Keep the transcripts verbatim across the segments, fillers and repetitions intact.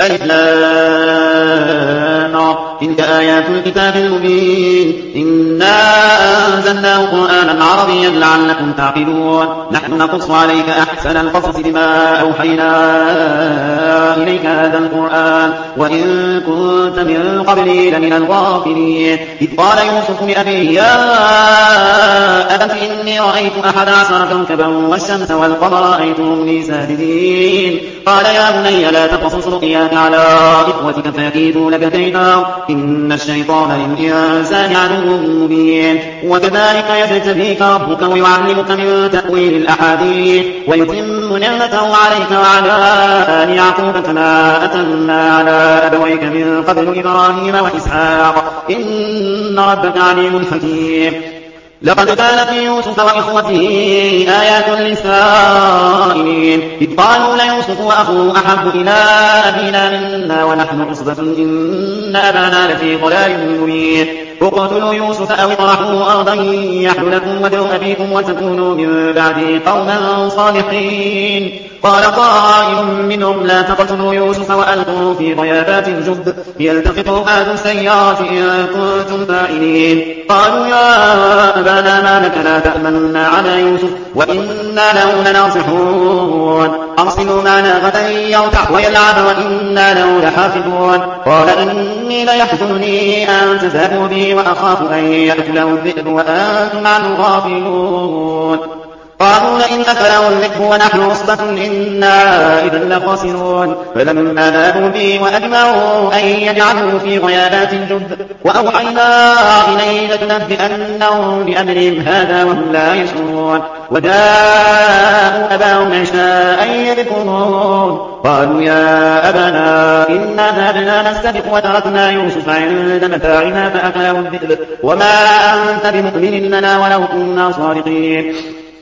ألف لام را تلك آيات الكتاب المبين إنا أنزلناه قرآنا عربيا لعلكم تعقلون نحن نقص عليك أحسن القصص بما أوحينا إليك هذا القرآن وإن كنت من قبله لمن الغافلين إذ قال يوسف لأبيه يا أبت إني رأيت أحد عشر كوكبا والشمس والقمر رأيتهم لي ساجدين قال يا بني لا تقصص رؤياك على إخوتك فيكيدوا لك كيدا إن الشيطان للإنسان عدو مبين وكذلك يجتبيك ربك ويعلمك من تأويل الأحاديث ويتم نعمته عليك وعلى آل يعقوب كما أتمنا على أبويك من قبل إبراهيم وإسحاق إن ربك عليم حكيم لقد كان في يوسف وإخوته آيات للسائلين إذ قالوا ليوسف وأخوه أحب إلى أبينا منا ونحن عصبة إن أبانا لفي ضلال مبين اقتلوا يوسف أو اطرحوه أرضا يحل لكم وجه أبيكم وتكونوا من بعده قوما صالحين قال قائل منهم لا تقتلوا يوسف وألقوه في غيابات الجب يلتقطه أهل السيارة إن كنتم فاعلين قالوا يا أبانا ما لك لا تأمنا على يوسف وإنا له لناصحون أرسلوا معنا غدا يرتع ويلعب وإنا له لحافظون قال إني ليحزنني أن تذهبوا بي وأخاف أن يأكله الذئب وأنتم عنه غافلون قالوا لئن أكله الذئب ونحن عصبة إنا إذا لخاسرون فلما ذهبوا به وأجمعوا أن يجعلوا في غيابات الجب وأوحينا إليه لتنبئنهم بأمرهم هذا وهم لا يشعرون وجاءوا أباهم عشاء يبكون قالوا يا أبانا إنا ذهبنا نستبق وتركنا يوسف عند متاعنا فأكله الذئب وما أنت بمؤمن لنا ولو كنا صادقين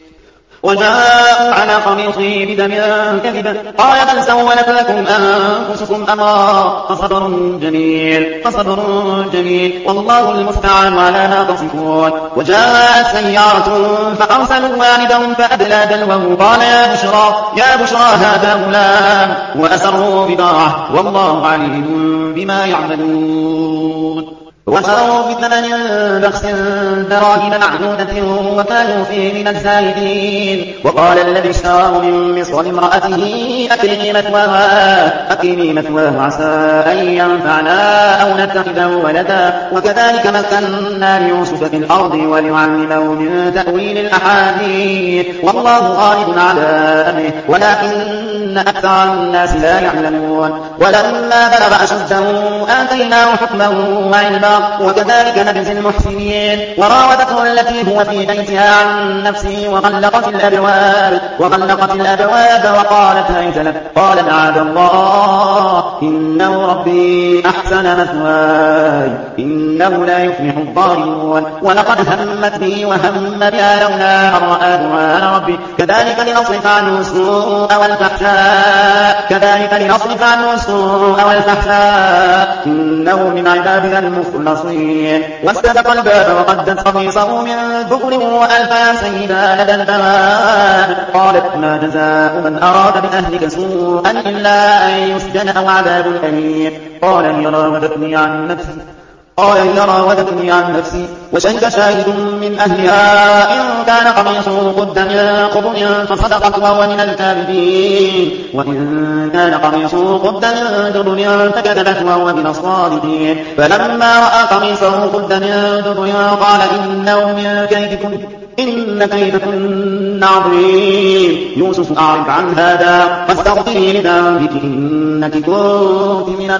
وجاءوا على قميصه بدم كذب قال بل سولت لكم أنفسكم أمرا فصبر جميل فصبر جميل والله المستعان على ما تصفون وجاءت سيارة فأرسلوا والدهم فأدلى دلوه قال يا بشرى يا بشرى هذا غلام وأسروا بضاعة والله عليم بما يعملون وشروا بثمن بخس دراهم معدودة وكانوا فيه من الزاهدين وقال الذي اشتراه من مصر لامرأته أكرمي مثواها أكرمي مثواه عسى أن ينفعنا أو نتخذه ولدا وكذلك مكنا ليوسف في الأرض وليعلمه من تأويل الأحاديث والله غالب على أمره ولكن أكثر الناس لا يعلمون ولما بلغ أشده آتيناه حكما وعلما وكذلك نجزي المحسنين وراودته التي هو في بيتها عن نفسه وغلقت الأبواب وغلقت الأبواب وقالت هيت لك قال معاذ الله إنه ربي أحسن مثواي إنه لا يفلح الظالمون ولقد همت به وهم بها لولا أن رأى برهان ربي كذلك لنصرف عنه السوء والفحشاء كذلك لنصرف عنه السوء والفحشاء إنه من عبادنا المخلصين واستبق الباب وقدت قميصه من دبر وألف يا سيدا لدى البواب قالت ما جزاء من أراد بأهلك سوءا إلا أن يسجن أو عذاب أليم قال هي راودتني عن نفسي قال هي راودتني عن نفسي وشهد شاهد من أهلها إن كان قميصه قد من قبل فصدقت وهو من الكاذبين وإن كان قميصه قد من دبر فكذبت وهو من الصادقين فلما رأى قميصه قد من دبر قال إنه من كيدكن إن كيدكن عظيم يوسف أعرض عن هذا فاستغفري لذنبك إنك كنت من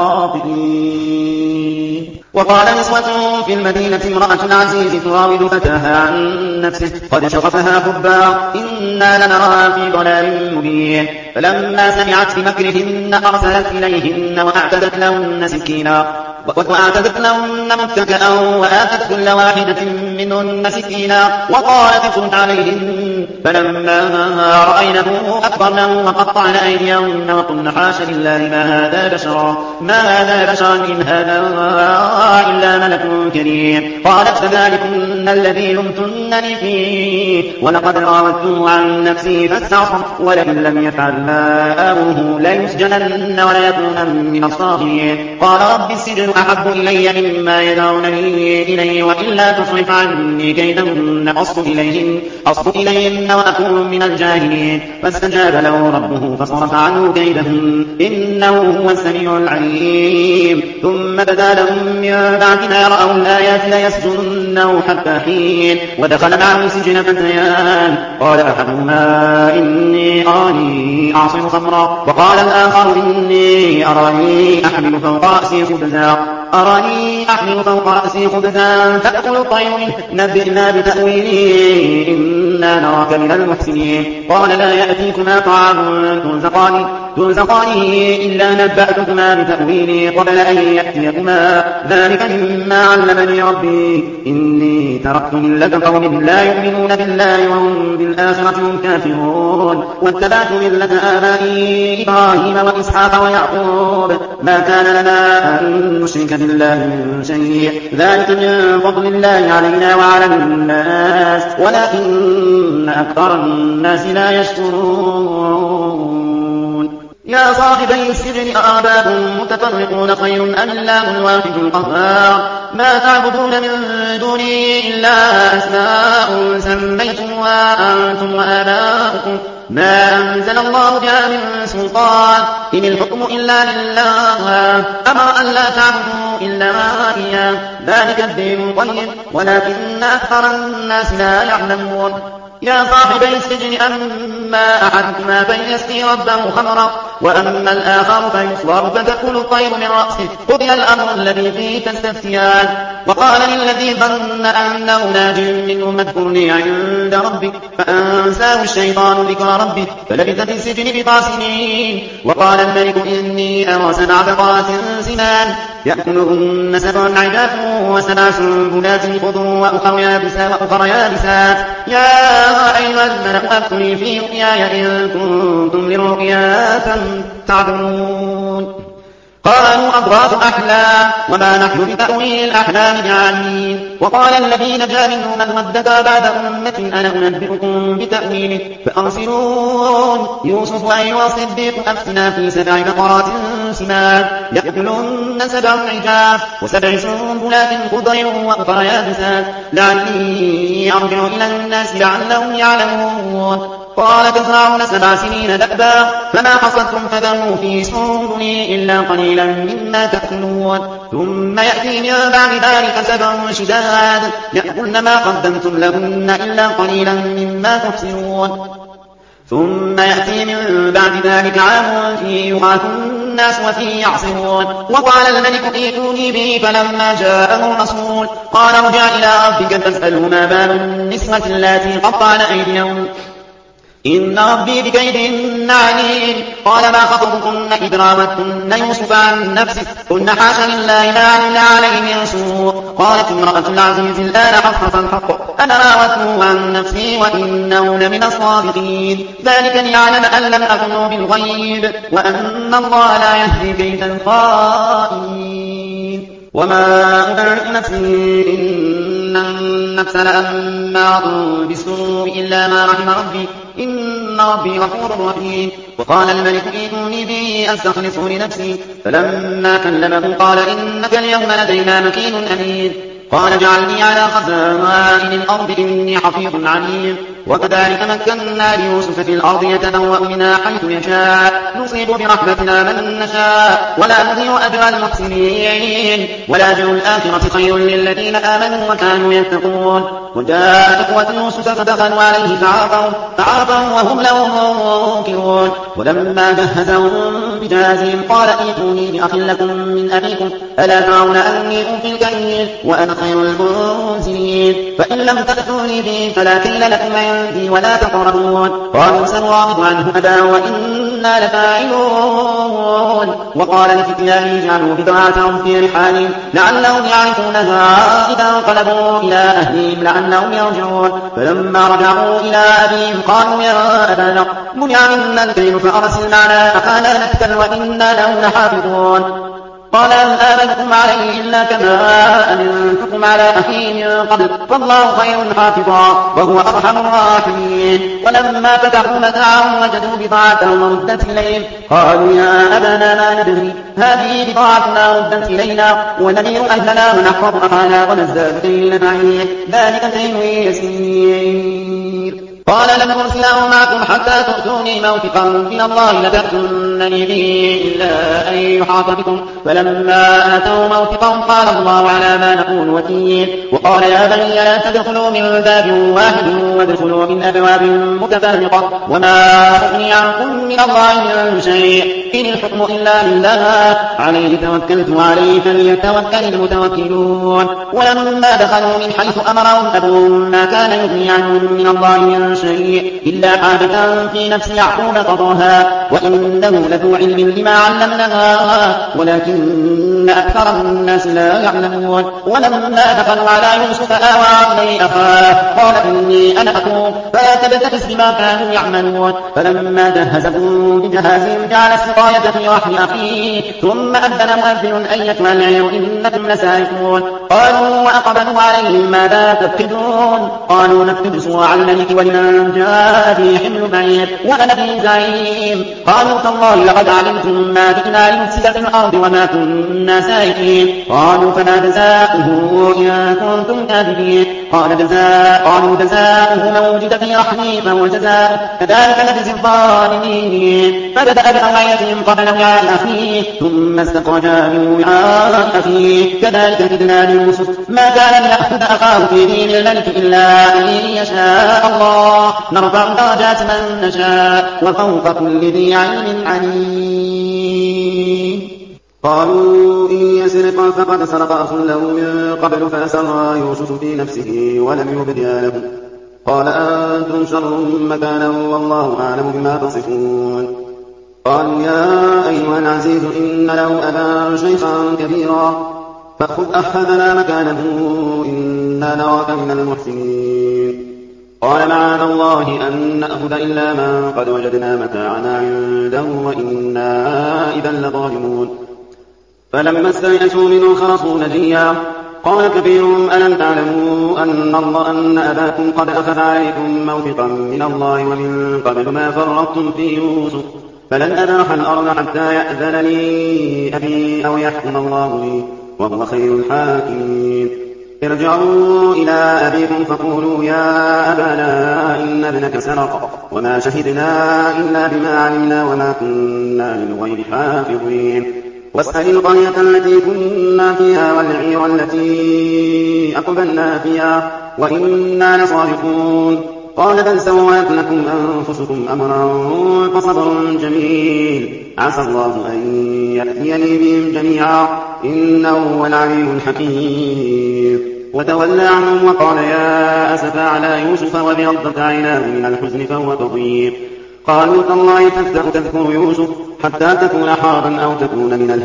الخاطئين وقال نسوة في المدينة امرأة العزيز تراود فتاها عن نفسه قد شغفها حبا إنا لنراها في ضلال مبين فلما سمعت بمكرهن أرسلت إليهن وأعتدت لهن سكينا وأعتدت لهن متكئا وآتت كل واحدة منهن سكينا وقالت اخرج عليهن فلما رأينه أكبرنه وقطعن أيديهن وقلن حاش لله ما هذا بشرا ما هذا بشرا إن هذا إلا ملك كريم. قالت فذلكن الذي لمتنني فيه ولقد راودته عن نفسه فاستعصم ولئن لم يفعل ما آمره ليسجنن وليكونن من الصاغرين. قال رب السجن أحب إلي مما يدعونني إليه وإلا تصرف عني كيدهن أصب إليهن, أصب إليهن وأكون من الجاهلين. فاستجاب له ربه فصرف عنه كيدهن إنه هو السميع العليم. ثم بدا لهم من بعد ما رأوا الآيات ليسجننه حتى حين. ودخل معه السجن فتيان قال أحدهما إني أراني أعصر خمرا وقال الآخر إني أراني أحمل فوق رأسي خبزا أراني أحمل فوق رأسي خبزا تأكل الطير منه نبئنا بتأويله إنا نراك من المحسنين. قال لا يأتيكما طعام ترزقانه ترزقانه إلا نبأتكما بتأويله قبل أن يأتيكما ذلك مما علمني ربي إني تركت ملة قوم لا يؤمنون بالله وهم بالآخرة هم كافرون واتبعت ملة آبائي إبراهيم وإسحاق ويعقوب ما كان لنا أن نشرك بالله من شيء ذلك من فضل الله علينا وعلى الناس ولكن أكثر الناس لا يشكرون. يا صاحبي السجن أأرباب متفرقون خير أم الله الواحد القهار ما تعبدون من دوني إلا أسماء سميتموها أنتم وآباؤكم ما أنزل الله بها من سلطان إن الحكم إلا لله أمر أن لا تعبدوا إلا إياه ذلك الدين القيم ولكن أكثر الناس لا يعلمون. يا صاحبي السجن أما أحدكما فيسقي ربه خمرا وأما الآخر فيصلب فتأكل الطير من رأسه قضي الأمر الذي فيه تستفتيان. وقال للذي ظن أنه ناج منه اذكرني عند ربك فأنساه الشيطان ذكر ربه فلبث في السجن بضع سنين. وقال الملك إني أرى سبع بقرات سمان يأكلهن سبع عجاف وسبع سنبلات خضر وأخر يابسات يا أيها الملأ أفتوني في رؤياي إن كنتم للرؤيا تعبرون. قالوا أضغاث أحلام وما نحن بتأويل الأحلام بعالمين. وقال الذي نجا منهم من ودكا بعد أمة أنا أنبئكم بتأويله فأرسلون يوسف أيها الصديق أفتنا في سبع بقرات سمان يأكلهن سبع عجاف وسبع سنبلات خضر وأخر يابسات لعلي أرجع إلى الناس لعلهم يعلمون. قال تزرعون سبع سنين دأبا فما حصدتم فذروا في سنبله إلا قليلا مما تأكلون ثم يأتي من بعد ذلك سبع شداد يأكلن ما قدمتم لهن إلا قليلا مما تحصنون ثم يأتي من بعد ذلك عام فيه يغاث الناس وفيه يعصرون. وقال الملك ائتوني به فلما جاءه الرسول قال ارجع إلى ربك فاسأله ما بال النسوة اللاتي قطعن أيديهن إن ربي بكيدهن عليم. قال ما خطبكن إذ راوتن يوسف عن نفسه قلن حاش لله ما علمنا عليه من سوء. قالت امرأة العزيز الآن حصحص الحق أنا راوته عن نفسي وإنه لمن الصادقين ذلك ليعلم أن لم أكن بالغيب وأن الله لا يهدي كيد الخائنين. وما أبرئ نفسي إن النفس لأمارة بالسوء إلا ما رحم ربي إن ربي غفور رحيم. وقال الملك ائتوني به أستخلصه لنفسي فلما كلمه قال إنك اليوم لدينا مكين أمين. قال اجعلني على خزائن الأرض إني حفيظ عليم. وكذلك مكنا ليوسف في الأرض يتبوأ منها حيث يشاء نصيب برحمتنا من نشاء ولا نضيع أجر المحسنين ولأجر الآخرة خير للذين آمنوا وكانوا يتقون. وجاءت إخوة يوسف فدخلوا عليه فعاقروا فعاقروا وهم له منكرون. ولما جهزهم بجهازهم قال ائتوني بأخ لكم من أبيكم ألا ترون أني أوفي الكيل وأنا خير المنزلين فإن لم تأتوني به فلا كيل لكم عندي ولا تقربون. قالوا سنراود عنه أباه وإن وإنا لفاعلون. وقال لفتيانه اجعلوا بضاعتهم في رحالهم لعلهم يعرفونها إذا انقلبوا إلى أهلهم لعلهم يرجعون. فلما رجعوا إلى أبيهم قالوا يا أبانا منع منا الكيل فأرسل معنا أخانا نكتل وإنا له لحافظون. قال هل آمنكم عليه إلا كما أمنتكم على أخيه من قبل فالله خير حافظا وهو أرحم الراحمين. ولما فتحوا متاعهم وجدوا بضاعتهم ردت إليهم قالوا يا أبانا ما ندري هذه بضاعتنا ردت إلينا ونمير أهلنا ونحفظ أخانا ونزداد كيل بعير ذلك كيل يسير. قال لن أرسله معكم حتى تؤتوني موثقا من الله لتأتونني به إلا أن يحاط بكم. فلما آتوا موثقهم قال الله على ما نقول وكيل. وقال يا بني لا تدخلوا من باب واحد وادخلوا من أبواب متفرقة وما أغني عنكم من الله من شيء إن الحكم إلا لله عليه توكلت وعليه فليتوكل المتوكلون. ولما دخلوا من حيث أمرهم أبوهم ما كان يغني عنهم من الله من شيء إلا حاجة في نفس يعقوب قضاها وإنه لذو علم لما علمناها ولكن أكثر الناس لا يعلمون. ولما دخلوا على يوسف آوى إليه أخاه قال إني أنا أخوك فلا تبتئس بما كانوا يعملون. فلما جهزهم بجهازهم جعل السقاية في رحل أخيه ثم أذن مؤذن أيتها العير إنكم لسارقون. قالوا وأقبلوا عليهم ماذا تفقدون قالوا نفقد صواع الملك ولمن جاء به حمل بعير وأنا به زعيم. قالوا تالله لقد علمتم ما جئنا لنفسد في الأرض وما كنا سارقين. قالوا فما جزاؤه إن كنتم كاذبين. قال جزاء قالوا جزاؤه من وجد في رحمه فهو جزاء كذلك نجزي الظالمين. فبدأ بأوعيتهم قبل وعاء أخيه ثم استخرجا من وعاء أخيه كذلك كدنا ليوسف ما كان ليأخذ أخاه في دين الملك إلا أن يشاء الله نرفع درجات من نشاء وفوق كل ذي علم عليم. قالوا إن يسرق فقد سرق أخ له من قبل فأسر يوسف في نفسه ولم يبدها له قال أنتم شر مكانا والله أعلم بما تصفون. قالوا يا أيها العزيز إن له أبا شيخا كبيرا فخذ أحدنا مكانه إنا نراك من المحسنين. قال معاذ الله أن نأخذ إلا من قد وجدنا متاعنا عنده وإنا إذا لظالمون. فلما استيئسوا منه خلصوا نجيا قال كبيرهم ألم تعلموا أن الله أن أباكم قد أخذ عليكم موثقا من الله ومن قبل ما فرطتم في يوسف فلن أبرح الأرض حتى يأذن لي أبي أو يحكم الله لي وهو خير الحاكمين. ارجعوا إلى أبيكم فقولوا يا أبانا إن ابنك سرق وما شهدنا إلا بما علمنا وما كنا للغيب حافظين. واسأل القرية التي كنا فيها والعير التي أقبلنا فيها وإنا لصادقون. قال بل سولت لكم أنفسكم أمرا فصبر جميل عسى الله أن يأتيني بهم جميعا إنه هو العليم الحكيم. وتولى عنهم وقال يا أسفا على يوسف وابيضت عيناه من الحزن فهو كظيم. قالوا تالله تفتأ تذكر يوسف حتى تكون حربا أو تكون من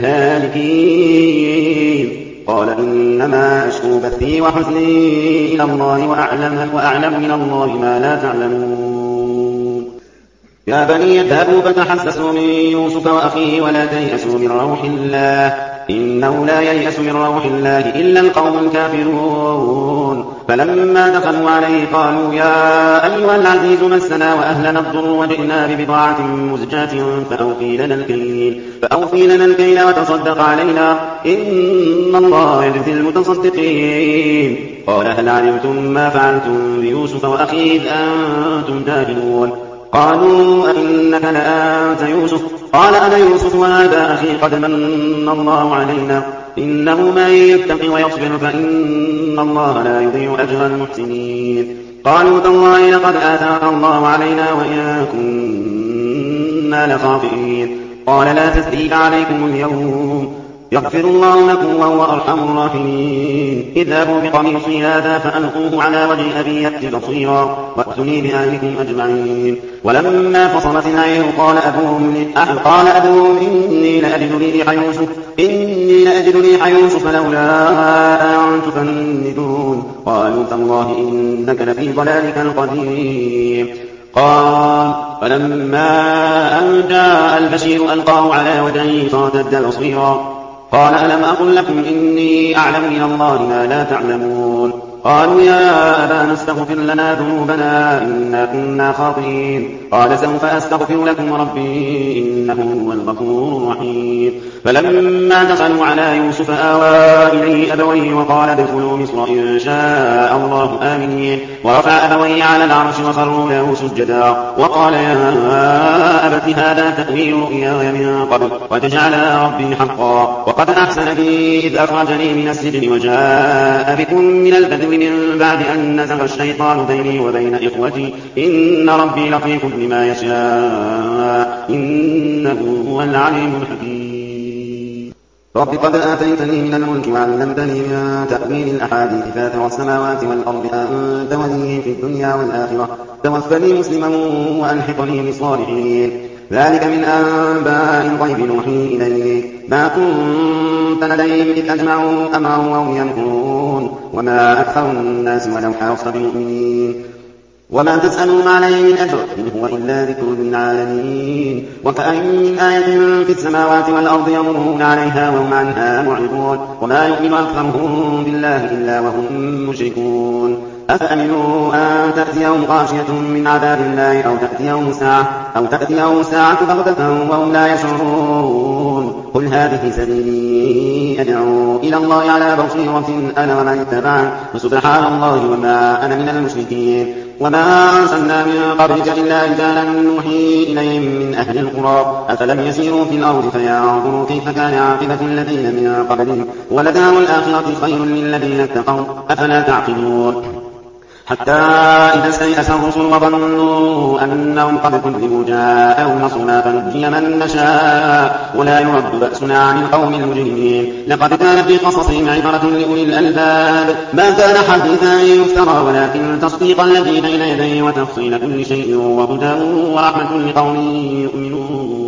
الهالكين. قال إنما أشكو بثي وحزني إلى الله وأعلم, وأعلم من الله ما لا تعلمون. يا بني اذهبوا فتحسسوا من يوسف وأخيه ولا تيأسوا من روح الله إنه لا ييأس من روح الله إلا القوم الكافرون. فلما دخلوا عليه قالوا يا أيها العزيز مسنا وأهلنا الضر وجئنا ببضاعة مزجاة فأوفي لنا الكيل, فأوفي لنا الكيل وتصدق علينا إن الله يجزي المتصدقين. قال هل علمتم ما فعلتم بيوسف وأخيه إذ أنتم جاهلون. قالوا أئنك لأنت يوسف قال أنا يوسف وهذا أخي قد من الله علينا إنه من يتق ويصبر فإن الله لا يضيع أجر المحسنين. قالوا تالله لقد آثار الله علينا وإن كنا لخاطئين. قال لا تثريب عليكم اليوم يغفر الله لكم وهو أرحم الراحمين. اذهبوا بقميصي هذا فألقوه على وجه أبي يأت بصيرا وأتوني بأهلكم أجمعين. ولما فصلت العير قال أبوهم قال أبوهم إني لأجد ريح يوسف إني لأجد ريح يوسف لولا أن تفندون. قالوا تالله إنك لفي ضلالك القديم. قال فلما أن جاء البشير ألقاه على وجهه فارتد بصيرا قال ألم أقل لكم إني أعلم من الله ما لا تعلمون. قالوا يا أبانا استغفر لنا ذنوبنا إنا كنا خاطئين. قال سوف أستغفر لكم ربي إنه هو الغفور الرحيم. فلما دخلوا على يوسف آوى إليه أبويه وقال ادخلوا مصر إن شاء الله آمنين. ورفع أبويه على العرش وخروا له سجدا وقال يا أبت هذا تأويل رؤياي من قبل قد جعلها ربي حقا وقد أحسن بي إذ أخرجني من السجن وجاء بكم من البدو من بعد أن نزغ الشيطان بيني وبين إخوتي إن ربي لطيف لما يشاء إنه هو العليم الحكيم. رب قد آتيتني من الملك وعلمتني من تأويل الأحاديث فاتر السماوات والأرض أنت ولي في الدنيا والآخرة توفني مسلما وألحقني بالصالحين. ذلك من أنباء الغيب نوحيه إليك ما كنت لديهم إذ أجمعوا أمرهم وهم يمكرون وما أكثر الناس ولو حرصت بمؤمنين وما تسألهم عليه من أجر إن هو إلا ذكر للعالمين. وكأين من آية في السماوات والأرض يمرون عليها وهم عنها معرضون وما يؤمن أكثرهم بالله إلا وهم مشركون. أفأمنوا أن تأتيهم غاشية من عذاب الله أو تأتيهم الساعة أو تأتيهم الساعة بغتة وهم لا يشعرون. قل هذه سبيلي أدعو إلى الله على بصيرة أنا ومن اتبعني وسبحان الله وما أنا من المشركين. وما أرسلنا من قبلك إلا رجالا نوحي إليهم من أهل القرى أفلم يسيروا في الأرض فينظروا كيف كان عاقبة الذين من قبلهم ولدار الآخرة خير للذين اتقوا أفلا تعقلون. حتى إذا استيأس الرسل وظنوا أنهم قد كذبوا جاءهم نصرنا فنجي من نشاء ولا يرد بأسنا عن القوم المجرمين. لقد كان في قصصهم عبرة لأولي الألباب ما كان حديثا يفترى ولكن تصديق الذي بين يديه وتفصيل كل شيء وهدى ورحمة لقوم يؤمنون.